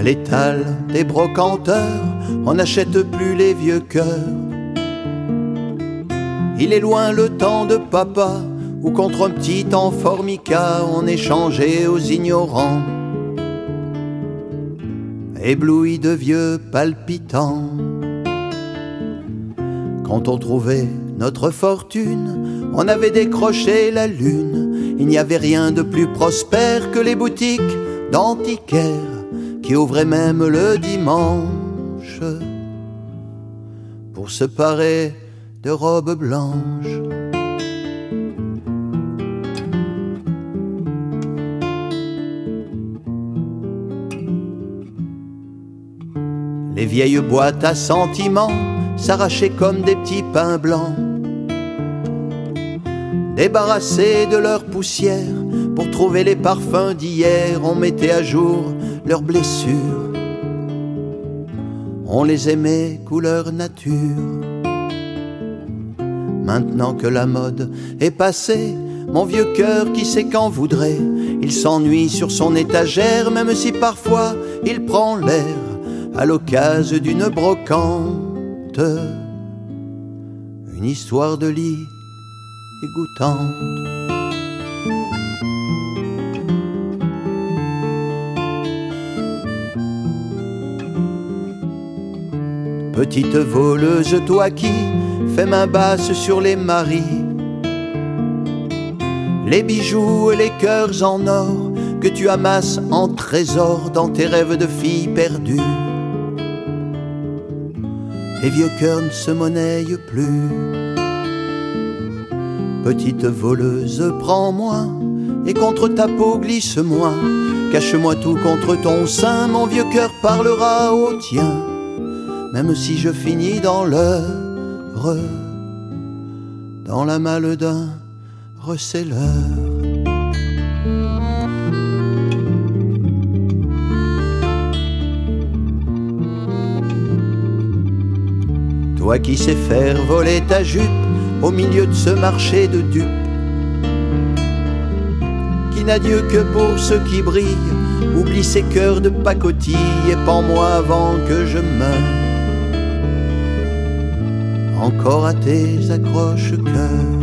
l'étal des brocanteurs, on n'achète plus les vieux cœurs. Il est loin le temps de papa, où contre un petit en formica, on échangeait aux ignorants, ébloui de vieux palpitants. Quand on trouvait notre fortune, on avait décroché la lune. Il n'y avait rien de plus prospère que les boutiques d'antiquaires qui ouvraient même le dimanche pour se parer de robes blanches. Les vieilles boîtes à sentiments s'arrachaient comme des petits pains blancs, débarrassés de leur poussière. Pour trouver les parfums d'hier, on mettait à jour leurs blessures. On les aimait couleur nature. Maintenant que la mode est passée, mon vieux cœur qui sait qu'en voudrait, il s'ennuie sur son étagère, même si parfois il prend l'air à l'occasion d'une brocante. Une histoire de lit dégoûtante. Petite voleuse, toi qui fais main basse sur les maris, les bijoux et les cœurs en or que tu amasses en trésor dans tes rêves de filles perdues. Les vieux cœurs ne se monnaient plus. Petite voleuse, prends-moi et contre ta peau glisse-moi. Cache-moi tout contre ton sein, mon vieux cœur parlera au tien. Même si je finis dans l'heure, dans la malle d'un receleur. Toi qui sais faire voler ta jupe au milieu de ce marché de dupes, qui n'a Dieu que pour ceux qui brillent, oublie ces cœurs de pacotille et pends-moi avant que je meure. Encore à tes accroche-cœurs.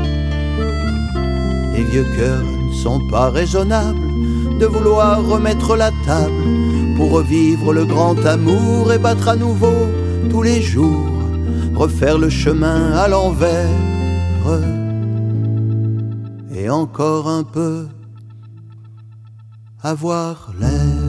Les vieux cœurs ne sont pas raisonnables de vouloir remettre la table pour revivre le grand amour et battre à nouveau tous les jours, refaire le chemin à l'envers et encore un peu avoir l'air.